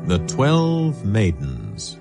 The 12 Maidens.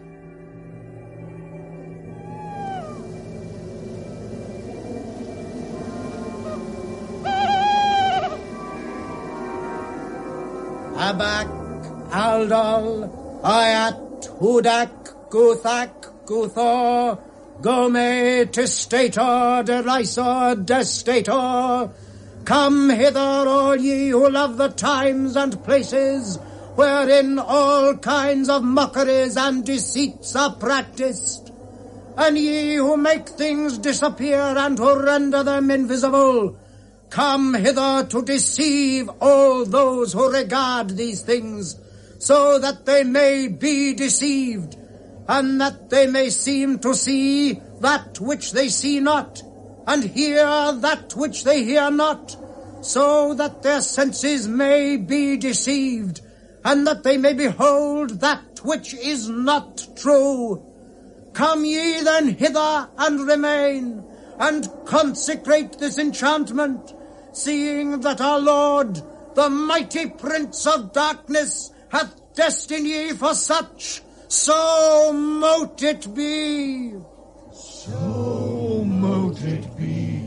Abak, Aldol, Ayat, Hudak, Guthak, Guthor, Gome, Testator, Derisor, Destator. Come hither, all ye who love the times and places wherein all kinds of mockeries and deceits are practiced, and ye who make things disappear and who render them invisible. Come hither to deceive all those who regard these things, so that they may be deceived, and that they may seem to see that which they see not, and hear that which they hear not, so that their senses may be deceived, and that they may behold that which is not true. Come ye then hither and remain, and consecrate this enchantment, seeing that our Lord, the mighty Prince of Darkness, hath destined ye for such. So mote it be. So mote it be.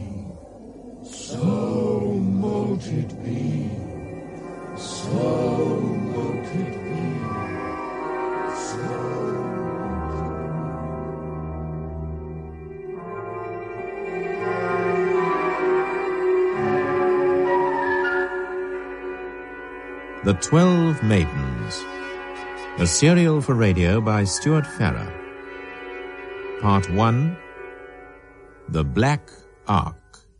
So mote it be. So mote it be. So The 12 Maidens. A serial for radio by Stuart Farrer. Part 1. The Black Ark.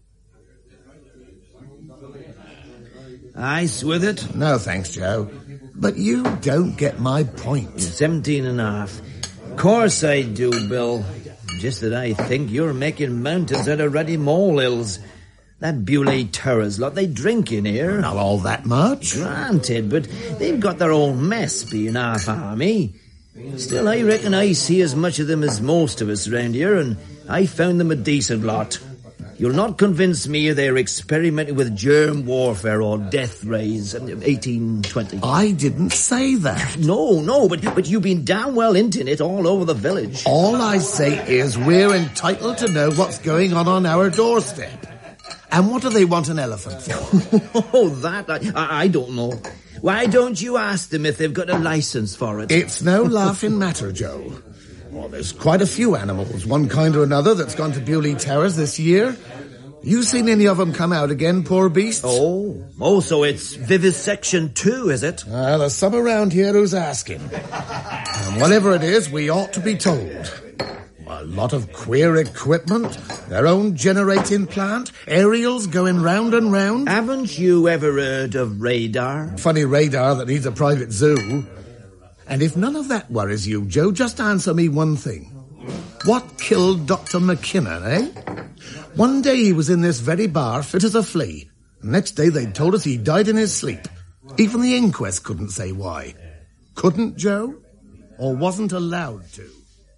Ice with it? No, thanks, Joe. But you don't get my point. 17 and a half. Of course I do, Bill. Just that I think you're making mountains out of ruddy molehills. That Bewley Towers lot, they drink in here. Not all that much. Granted, but they've got their own mess, being half army. Still, I reckon I see as much of them as most of us round here, and I found them a decent lot. You'll not convince me they're experimenting with germ warfare or death rays in 1820. I didn't say that. No, but you've been damn well hinting it all over the village. All I say is we're entitled to know what's going on our doorstep. And what do they want an elephant for? Oh, that, I don't know. Why don't you ask them if they've got a license for it? It's no laughing matter, Joe. Well, there's quite a few animals, one kind or another, that's gone to Bewley Towers this year. You seen any of them come out again, poor beasts? Oh, so it's vivisection too, is it? There's some around here who's asking. And whatever it is, we ought to be told. A lot of queer equipment, their own generating plant, aerials going round and round. Haven't you ever heard of radar? Funny radar that needs a private zoo. And if none of that worries you, Joe, just answer me one thing. What killed Dr. McKinnon, eh? One day he was in this very bar, fit as a flea. Next day they told us he died in his sleep. Even the inquest couldn't say why. Couldn't, Joe? Or wasn't allowed to?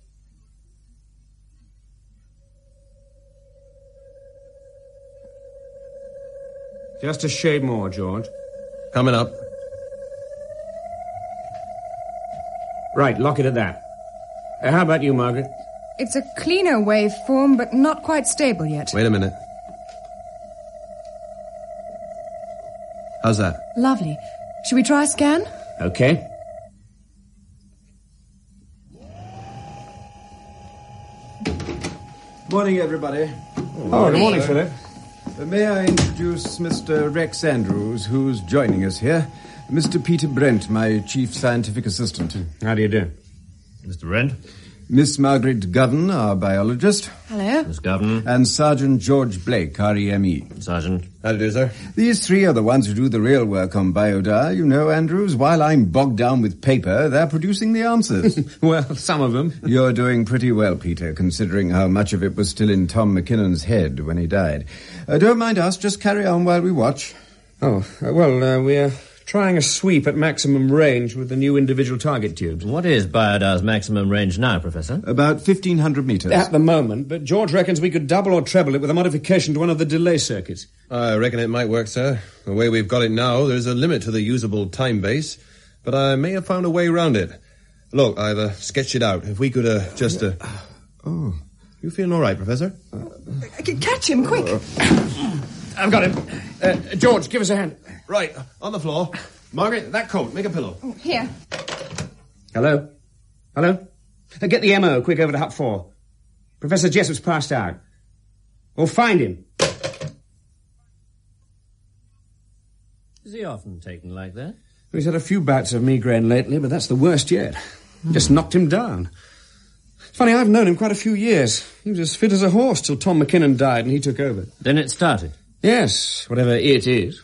Just a shade more, George. Coming up. Right, lock it at that. How about you, Margaret? It's a cleaner waveform, but not quite stable yet. Wait a minute. How's that? Lovely. Should we try a scan? Okay. Morning, everybody. Oh, good morning, Philip. May I introduce Mr. Rex Andrews, who's joining us here. Mr. Peter Brent, my chief scientific assistant. How do you do? Mr. Brent? Miss Margaret Govan, our biologist. Hello. Miss Govan. And Sergeant George Blake, REME. Sergeant. How do you do, sir? These three are the ones who do the real work on Biodar. You know, Andrews, while I'm bogged down with paper, they're producing the answers. Well, some of them. You're doing pretty well, Peter, considering how much of it was still in Tom McKinnon's head when he died. Don't mind us, just carry on while we watch. We're trying a sweep at maximum range with the new individual target tubes. What is Biodar's maximum range now, Professor? About 1,500 meters. At the moment, but George reckons we could double or treble it with a modification to one of the delay circuits. I reckon it might work, sir. The way we've got it now, there's a limit to the usable time base. but I may have found a way around it. Look, I've sketched it out. If we could just... Oh, you feeling all right, Professor? Catch him, quick. I've got him. George, give us a hand. Right, on the floor. Margaret, that coat, make a pillow. Oh, here. Hello? Hello? Get the MO quick over to Hut 4. Professor Jessup's passed out. We'll find him. Is he often taken like that? He's had a few bouts of migraine lately, but that's the worst yet. Just knocked him down. It's funny, I've known him quite a few years. He was as fit as a horse till Tom McKinnon died and he took over. Then it started? Yes, whatever it is.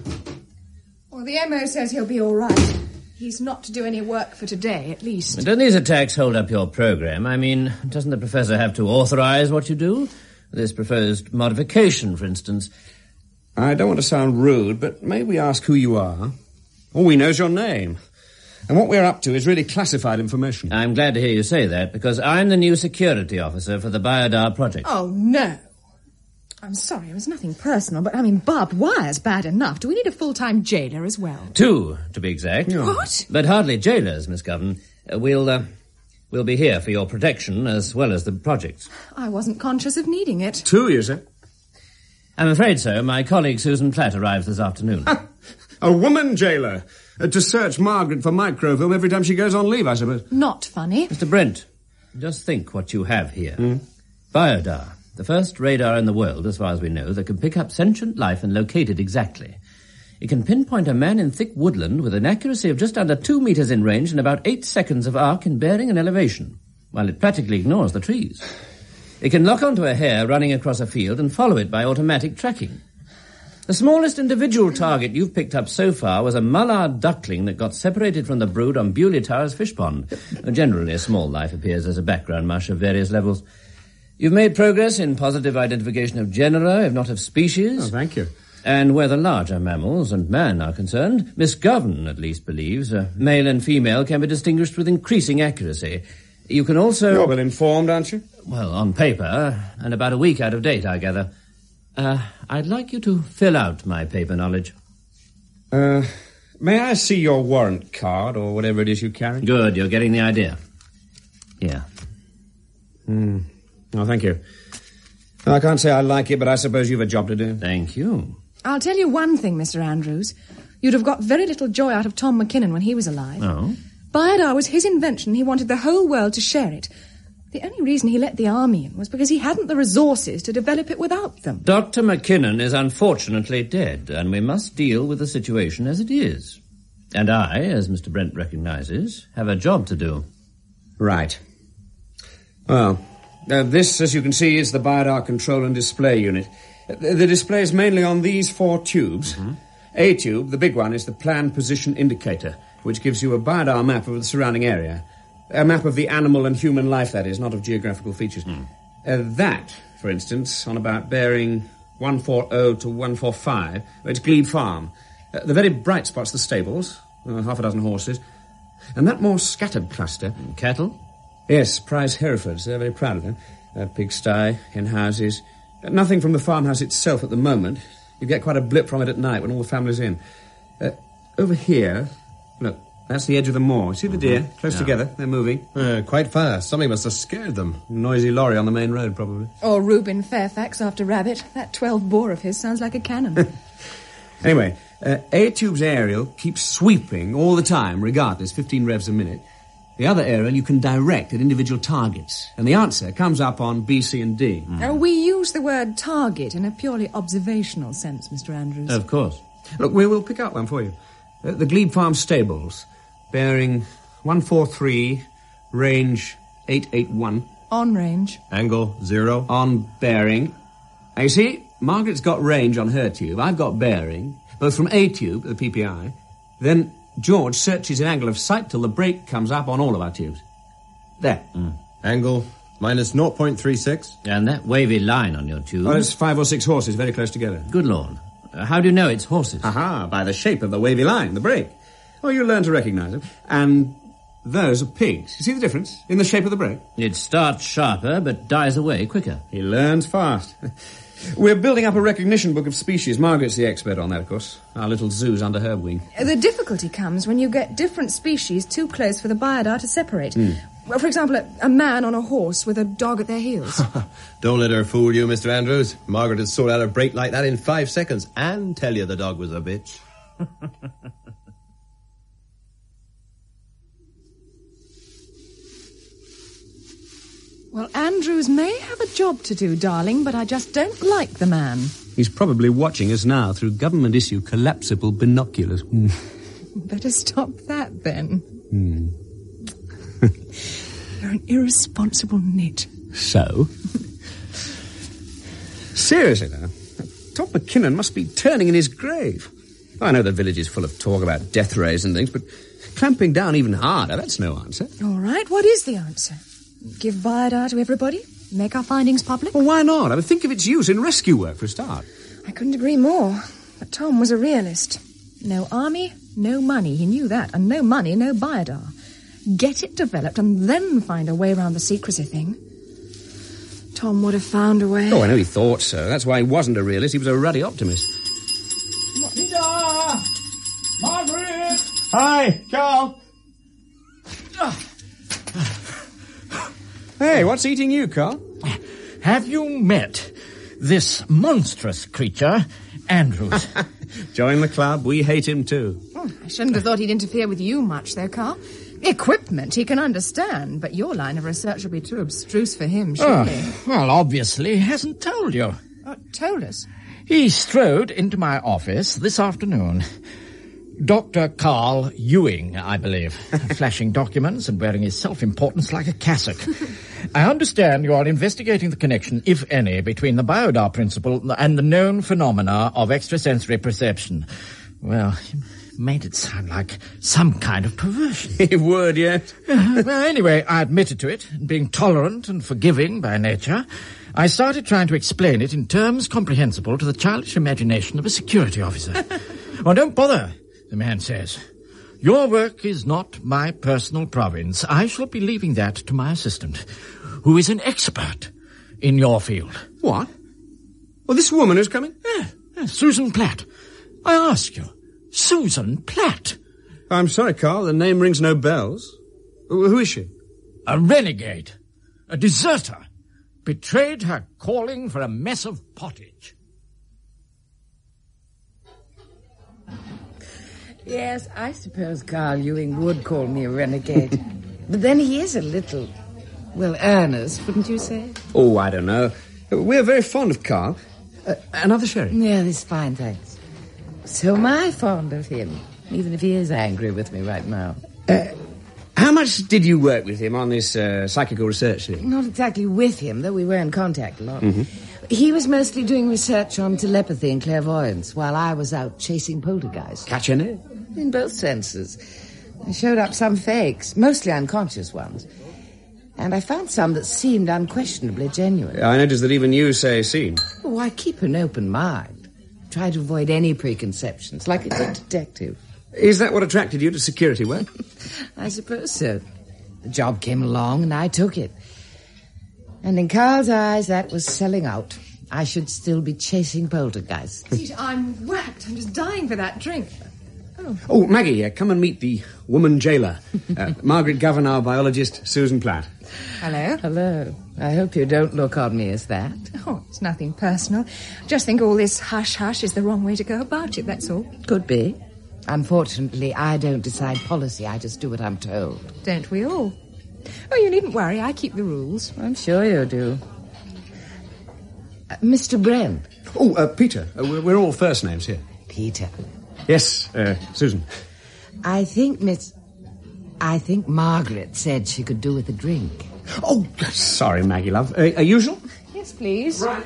Well, the MO says he'll be all right. He's not to do any work for today, at least. Don't these attacks hold up your program? I mean, doesn't the professor have to authorize what you do? This proposed modification, for instance. I don't want to sound rude, but may we ask who you are? All we know is your name. And what we're up to is really classified information. I'm glad to hear you say that, because I'm the new security officer for the Biodar project. Oh, no. I'm sorry, it was nothing personal, but, barbed wire's bad enough. Do we need a full-time jailer as well? 2, to be exact. What? But hardly jailers, Miss Govan. We'll be here for your protection as well as the project's. I wasn't conscious of needing it. 2, you say? I'm afraid so. My colleague Susan Platt arrives this afternoon. A woman jailer. To search Margaret for microfilm every time she goes on leave, I suppose. Not funny. Mr. Brent, just think what you have here. Biodar, the first radar in the world, as far as we know, that can pick up sentient life and locate it exactly. It can pinpoint a man in thick woodland with an accuracy of just under 2 meters in range and about 8 seconds of arc in bearing and elevation, while it practically ignores the trees. It can lock onto a hare running across a field and follow it by automatic tracking. The smallest individual target you've picked up so far was a mallard duckling that got separated from the brood on Bewley Towers fish pond. Generally, a small life appears as a background mush of various levels. You've made progress in positive identification of genera, if not of species. Oh, thank you. And where the larger mammals and man are concerned, Miss Govan at least believes male and female can be distinguished with increasing accuracy. You can also... You're well informed, aren't you? Well, on paper, and about a week out of date, I gather. I'd like you to fill out my paper knowledge. May I see your warrant card, or whatever it is you carry? Good, you're getting the idea. Here. Oh, thank you. I can't say I like it, but I suppose you've a job to do. Thank you. I'll tell you one thing, Mr. Andrews. You'd have got very little joy out of Tom McKinnon when he was alive. Oh? Biodar was his invention. He wanted the whole world to share it. The only reason he let the army in was because he hadn't the resources to develop it without them. Dr. McKinnon is unfortunately dead, and we must deal with the situation as it is. And I, as Mr. Brent recognizes, have a job to do. Right. Well, this, as you can see, is the Biodar control and display unit. The display is mainly on these 4 tubes. A tube, the big one, is the planned position indicator, which gives you a Biodar map of the surrounding area. A map of the animal and human life, that is, not of geographical features. That, for instance, on about bearing 140 to 145, it's Glebe Farm. The very bright spot's the stables, half a dozen horses. And that more scattered cluster... Cattle? Yes, prize Herefords. They're very proud of them. A pigsty, hen houses. Nothing from the farmhouse itself at the moment. You get quite a blip from it at night when all the family's in. Over here, look, that's the edge of the moor. See the deer? Close together. They're moving. Quite fast. Something must have scared them. Noisy lorry on the main road, probably. Or Reuben Fairfax after rabbit. That 12-bore of his sounds like a cannon. Anyway, A-tube's aerial keeps sweeping all the time, regardless, 15 revs a minute. The other aerial you can direct at individual targets, and the answer comes up on B, C, and D. We use the word target in a purely observational sense, Mr. Andrews. Of course. Look, we will pick out one for you. The Glebe Farm stables, bearing 143, range 881. On range. Angle 0. On bearing. Now, you see, Margaret's got range on her tube. I've got bearing, both from A tube, the PPI. Then George searches an angle of sight till the break comes up on all of our tubes. There. Angle minus 0.36. And that wavy line on your tube... Well, it's 5 or 6 horses very close together. Good Lord. How do you know it's horses? Aha, by the shape of the wavy line, the break. Oh, you'll learn to recognize them. And Those are pigs. You see the difference in the shape of the break? It starts sharper, but dies away quicker. He learns fast. We're building up a recognition book of species. Margaret's the expert on that, of course. Our little zoo's under her wing. The difficulty comes when you get different species too close for the biodar to separate. Well, for example, a man on a horse with a dog at their heels. Don't let her fool you, Mr. Andrews. Margaret would sort out a break like that in 5 seconds and tell you the dog was a bitch. Well, Andrews may have a job to do, darling, but I just don't like the man. He's probably watching us now through government-issue collapsible binoculars. Better stop that, then. You're an irresponsible nit. So? Seriously, now, Tom McKinnon must be turning in his grave. I know the village is full of talk about death rays and things, but clamping down even harder, that's no answer. All right, what is the answer? Give biodar to everybody? Make our findings public? Well, why not? I would think of its use in rescue work for a start. I couldn't agree more. But Tom was a realist. No army, no money. He knew that. And no money, no biodar. Get it developed and then find a way around the secrecy thing. Tom would have found a way. Oh, I know he thought so. That's why he wasn't a realist. He was a ruddy optimist. Peter! Margaret! Hi, Carl. Hey, what's eating you, Carl? Have you met this monstrous creature, Andrews? Join the club. We hate him too. Oh, I shouldn't have thought he'd interfere with you much, though, Carl. Equipment he can understand, but your line of research will be too abstruse for him, surely. Well, obviously he hasn't told you. Told us? He strode into my office this afternoon. Dr. Carl Ewing, I believe, flashing documents and wearing his self-importance like a cassock. I understand you are investigating the connection, if any, between the biodar principle and the known phenomena of extrasensory perception. Well, you made it sound like some kind of perversion. It would, yes. Well, anyway, I admitted to it, and being tolerant and forgiving by nature, I started trying to explain it in terms comprehensible to the childish imagination of a security officer. Well, don't bother, the man says. Your work is not my personal province. I shall be leaving that to my assistant, who is an expert in your field. What? Well, this woman is coming? Yeah, Susan Platt. I ask you, Susan Platt. I'm sorry, Carl, the name rings no bells. Who is she? A renegade. A deserter. Betrayed her calling for a mess of pottage. Yes, I suppose Carl Ewing would call me a renegade. But then he is a little, well, earnest, wouldn't you say? Oh, I don't know. We're very fond of Carl. Another sherry? Yeah, this is fine, thanks. So am I fond of him, even if he is angry with me right now. How much did you work with him on this psychical research thing? Not exactly with him, though we were in contact a lot. He was mostly doing research on telepathy and clairvoyance, while I was out chasing poltergeists. Catch any? In both senses. I showed up some fakes, mostly unconscious ones. And I found some that seemed unquestionably genuine. I noticed that even you say seemed. Oh, I keep an open mind. Try to avoid any preconceptions, like a good detective. Is that what attracted you to security work? I suppose so. The job came along and I took it. And in Carl's eyes, that was selling out. I should still be chasing poltergeists. I'm whacked. I'm just dying for that drink. Oh, Maggie, come and meet the woman jailer. Margaret Govan, our biologist, Susan Platt. Hello. Hello. I hope you don't look on me as that. Oh, it's nothing personal. Just think all this hush-hush is the wrong way to go about it, that's all. Could be. Unfortunately, I don't decide policy. I just do what I'm told. Don't we all? Oh, you needn't worry. I keep the rules. I'm sure you do. Mr. Brent. Oh, Peter. We're all first names here. Peter. Yes, Susan. I think Margaret said she could do with a drink. Oh, sorry, Maggie, love. A usual? Yes, please. Right.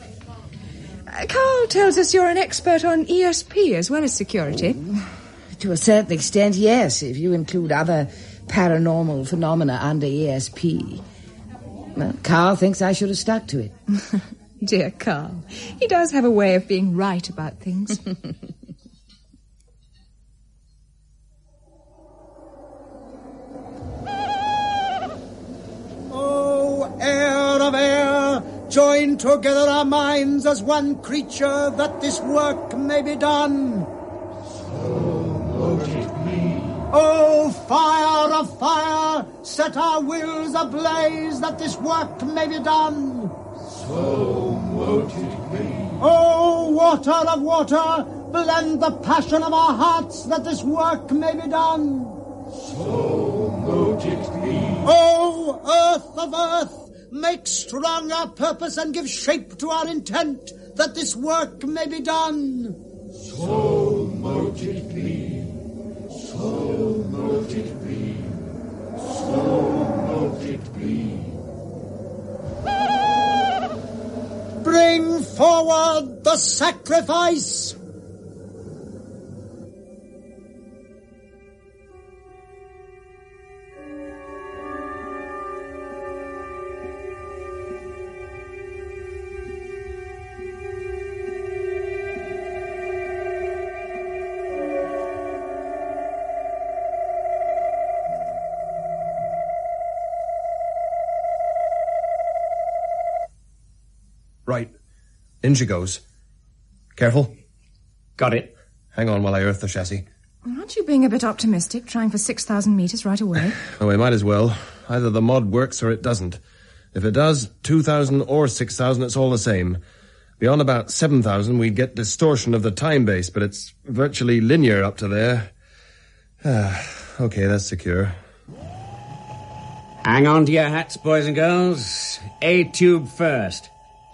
Carl tells us you're an expert on ESP as well as security. To a certain extent, yes, if you include other paranormal phenomena under ESP. Well, Carl thinks I should have stuck to it. Dear Carl. He does have a way of being right about things. join together our minds as one creature, that this work may be done. So mote it be. O fire of fire, set our wills ablaze, that this work may be done. So mote it be. O water of water, blend the passion of our hearts, that this work may be done. So mote it be. O earth of earth, make strong our purpose and give shape to our intent, that this work may be done. So mote it be. So mote it be. So mote it be. Bring forward the sacrifice. Right. In she goes. Careful. Got it. Hang on while I earth the chassis. Aren't you being a bit optimistic, trying for 6,000 metres right away? Oh, we might as well. Either the mod works or it doesn't. If it does, 2,000 or 6,000, it's all the same. Beyond about 7,000, we'd get distortion of the time base, but it's virtually linear up to there. Okay, that's secure. Hang on to your hats, boys and girls. A-tube first.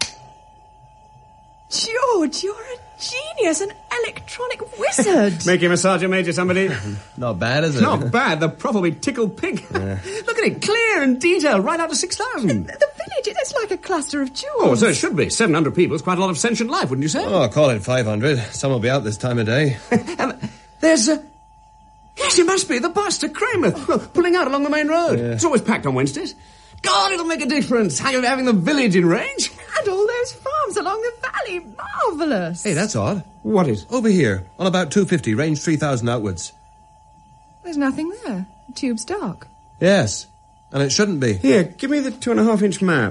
George, you're a genius, an electronic wizard. Make him a sergeant major, somebody. Not bad, is it? Not bad. The probably tickled pig. Look at it, clear and detailed, right out to 6,000. The village, it's like a cluster of jewels. Oh, so it should be. 700 people is quite a lot of sentient life, wouldn't you say? Oh, call it 500. Some will be out this time of day. And there's yes, it must be the bus to Kramer, pulling out along the main road. Yeah. It's always packed on Wednesdays. God, it'll make a difference, having the village in range. And all those farms along the valley. Marvellous. Hey, that's odd. What is? Over here, on about 250, range 3,000 outwards. There's nothing there. The tube's dark. Yes, and it shouldn't be. Here, give me the 2.5-inch map.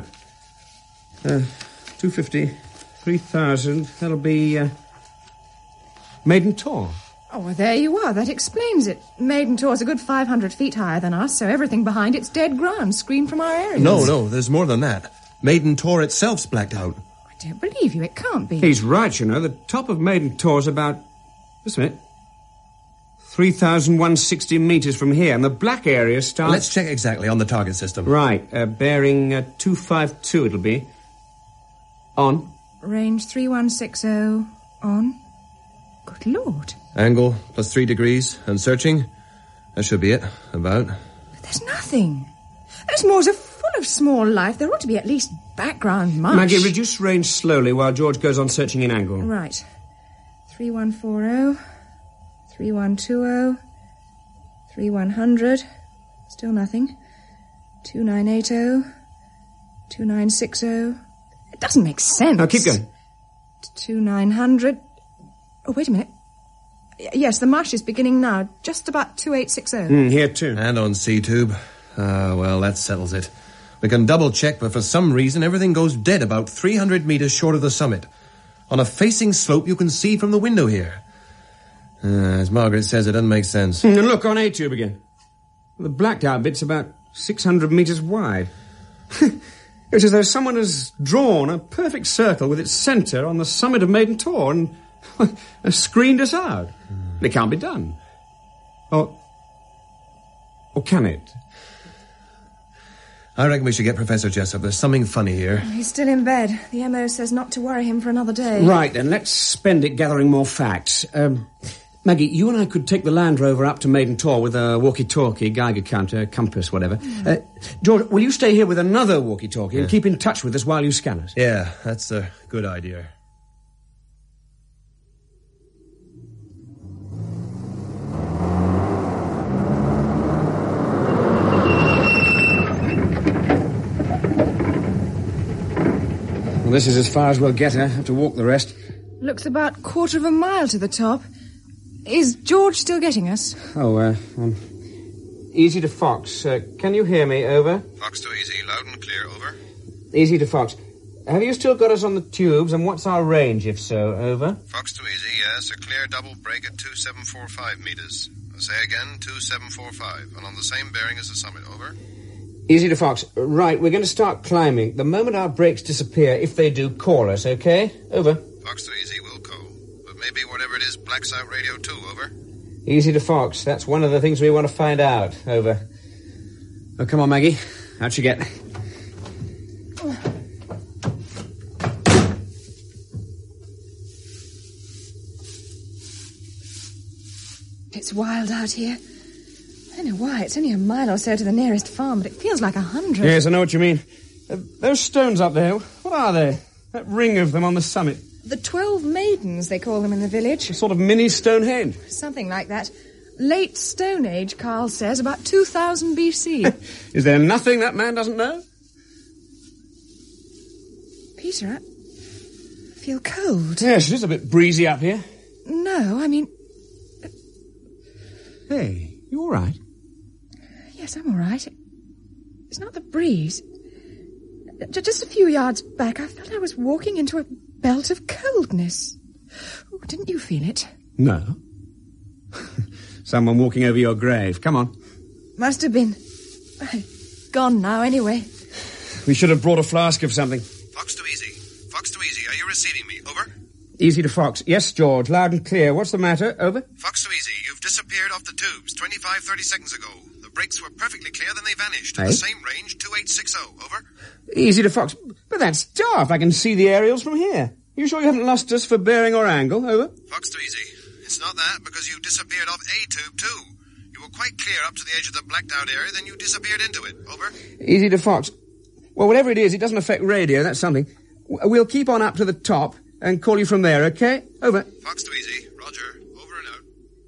250, 3,000, that'll be, Maiden Tor. Oh, well, there you are. That explains it. Maiden Tor's a good 500 feet higher than us, so everything behind it's dead ground, screened from our areas. No, there's more than that. Maiden Tor itself's blacked out. I don't believe you. It can't be. He's right, you know. The top of Maiden Tor's about... Just a minute. 3,160 metres from here, and the black area starts... Let's check exactly on the target system. Right, bearing 252 it'll be. On. Range 3160. On. Good Lord. Angle plus 3 degrees, and searching. That should be it, about. But there's nothing. Those moors are full of small life. There ought to be at least background much. Maggie, reduce range slowly while George goes on searching in angle. Right. 3140, 3120, 3100. Still nothing. 2980, 2960. It doesn't make sense. Now keep going. 2900. Oh, wait a minute. Yes, the marsh is beginning now. Just about 2860. Here too. And on C-tube. Well, that settles it. We can double-check, but for some reason everything goes dead about 300 metres short of the summit. On a facing slope you can see from the window here. As Margaret says, it doesn't make sense. And look, on A-tube again. The blacked-out bit's about 600 metres wide. It's as though someone has drawn a perfect circle with its centre on the summit of Maiden Tor and screened us out. It can't be done. Or can it? I reckon we should get Professor Jessup. There's something funny here. He's still in bed. The MO says not to worry him for another day. Right, then, let's spend it gathering more facts. Maggie, you and I could take the Land Rover up to Maiden Tor with a walkie-talkie, Geiger counter, compass, whatever. George, will you stay here with another walkie-talkie and keep in touch with us while you scan us? Yeah, that's a good idea. Well, this is as far as we'll get her. Have to walk the rest. Looks about 1/4 of a mile to the top. Is George still getting us? Oh, Easy to Fox. Can you hear me? Over. Fox to Easy, loud and clear, over. Easy to Fox. have you still got us on the tubes, and what's our range, if so? Over. Fox 2 Easy, yes. A clear double break at 2745 meters. I'll say again, 2745, and on the same bearing as the summit. Over. Easy to Fox. Right, we're going to start climbing. The moment our brakes disappear, if they do, call us, okay? Over. Fox 2 Easy, will call. But maybe whatever it is blacks out radio too. Over. Easy to Fox. That's one of the things we want to find out. Over. Oh, come on, Maggie. Out you get. It's wild out here. I don't know why. It's only a mile or so to the nearest farm, but it feels like 100. Yes, I know what you mean. Those stones up there, what are they? That ring of them on the summit. The 12 Maidens, they call them in the village. A sort of mini Stonehenge. Something like that. Late Stone Age, Carl says, about 2000 BC. Is there nothing that man doesn't know? Peter, I feel cold. Yes, it is a bit breezy up here. No, I mean... Hey, you all right? Yes, I'm all right. It's not the breeze. Just a few yards back, I felt I was walking into a belt of coldness. Oh, didn't you feel it? No. Someone walking over your grave. Come on. Must have been. Gone now, anyway. We should have brought a flask of something. Fox 2 Easy. Fox 2 Easy, are you receiving me? Over. Easy to Fox. Yes, George, loud and clear. What's the matter? Over. Fox 2 Easy, you've disappeared off the tubes 30 seconds ago. The brakes were perfectly clear, then they vanished. At the same range, 2860. Over. Easy to Fox. But that's daft. I can see the aerials from here. You sure you haven't lost us for bearing or angle? Over. Fox 2 Easy. It's not that, because you disappeared off A tube, too. You were quite clear up to the edge of the blacked out area, then you disappeared into it. Over. Easy to Fox. Well, whatever it is, it doesn't affect radio. That's something. We'll keep on up to the top and call you from there, okay? Over. Fox 2 Easy. Roger. Over and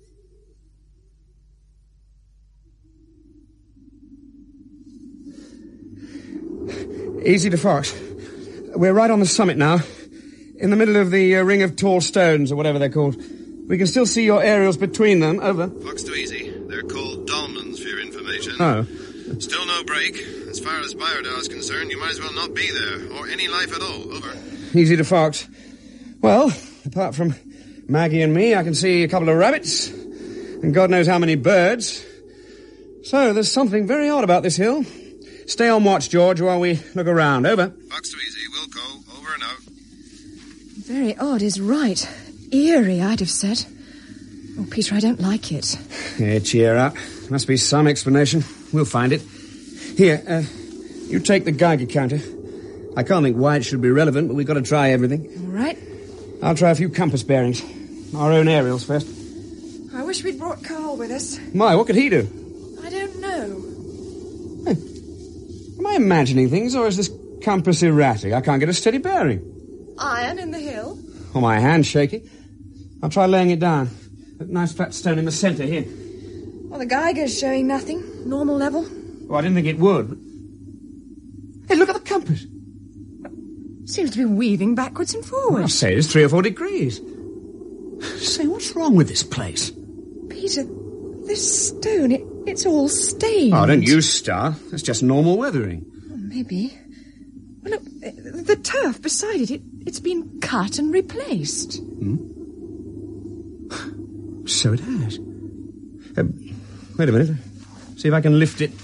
out. Easy to Fox. We're right on the summit now. In the middle of the ring of tall stones, or whatever they're called. We can still see your aerials between them. Over. Fox 2 Easy. They're called dolmens, for your information. Oh. Still no break. As far as Biodar's concerned, you might as well not be there, or any life at all. Over. Easy to Fox. Well, apart from Maggie and me, I can see a couple of rabbits, and God knows how many birds. So, there's something very odd about this hill. Stay on watch, George, while we look around. Over. Fox 2 Easy. Wilco. Over and out. Very odd is right. Eerie, I'd have said. Oh, Peter, I don't like it. Yeah, cheer up. Must be some explanation. We'll find it. Here, you take the Geiger counter. I can't think why it should be relevant, but we've got to try everything. All right. I'll try a few compass bearings. Our own aerials first. I wish we'd brought Carl with us. My, what could he do? I don't know. Hey, am I imagining things, or is this compass erratic? I can't get a steady bearing. Iron in the hill? Oh, my hand's shaky. I'll try laying it down. That nice flat stone in the centre here. Well, the Geiger's showing nothing. Normal level. Oh, I didn't think it would. Hey, look at the compass. Seems to be weaving backwards and forwards. I'll say it's 3 or 4 degrees. Say, what's wrong with this place? Peter, this stone, it's all stained. Oh, don't you start. That's just normal weathering. Oh, maybe. Well, look, the turf beside it's been cut and replaced. So it has. Wait a minute. See if I can lift it.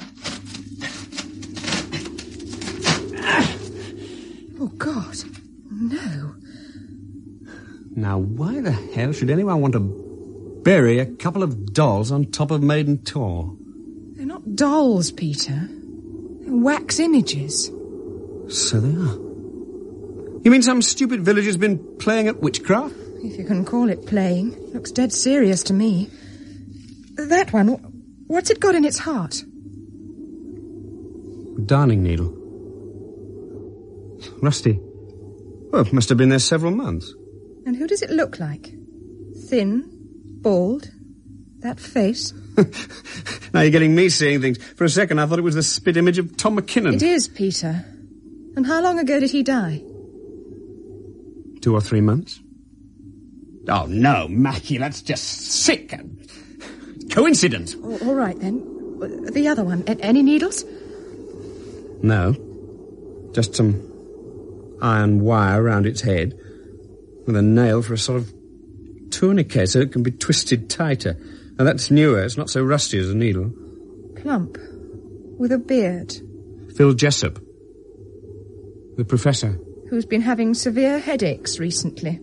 Oh, God. No. Now, why the hell should anyone want to bury a couple of dolls on top of Maiden Tor? They're not dolls, Peter. They're wax images. So they are. You mean some stupid villager's been playing at witchcraft? If you can call it playing. Looks dead serious to me. That one, what's it got in its heart? Darning needle. Rusty. Well, it must have been there several months. And who does it look like? Thin? Bald? That face? Now you're getting me seeing things. For a second I thought it was the spit image of Tom McKinnon. It is, Peter. And how long ago did he die? 2 or 3 months. Oh, no, Mackie, that's just sick. Coincidence. All right, then. The other one, any needles? No. Just some iron wire round its head, with a nail for a sort of tourniquet so it can be twisted tighter. Now, that's newer. It's not so rusty as a needle. Plump. With a beard. Phil Jessup. The professor. Who's been having severe headaches recently.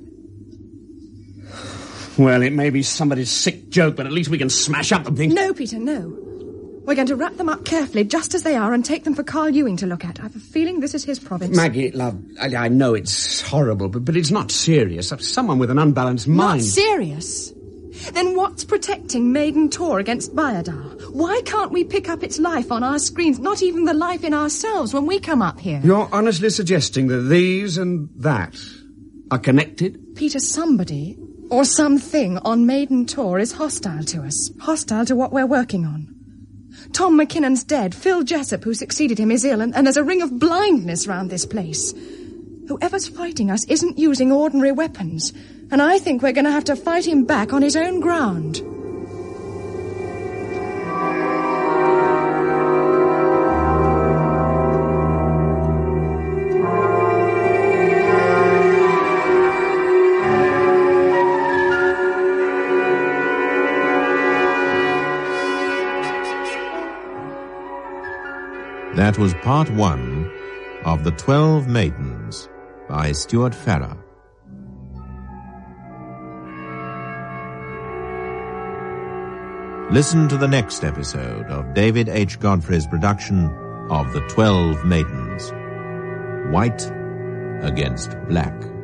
Well, it may be somebody's sick joke, but at least we can smash up the thing. No, Peter, no. We're going to wrap them up carefully, just as they are, and take them for Carl Ewing to look at. I have a feeling this is his province. Maggie, love, I know it's horrible, but it's not serious. Someone with an unbalanced mind. Not serious? Then what's protecting Maiden Tor against Bayadar? Why can't we pick up its life on our screens, not even the life in ourselves, when we come up here? You're honestly suggesting that these and that are connected? Peter, somebody or something on Maiden Tor is hostile to us. Hostile to what we're working on. Tom McKinnon's dead. Phil Jessup, who succeeded him, is ill, and there's a ring of blindness round this place. Whoever's fighting us isn't using ordinary weapons, and I think we're going to have to fight him back on his own ground. That was part 1 of The 12 Maidens by Stuart Farrar. Listen to the next episode of David H. Godfrey's production of The 12 Maidens. White against black.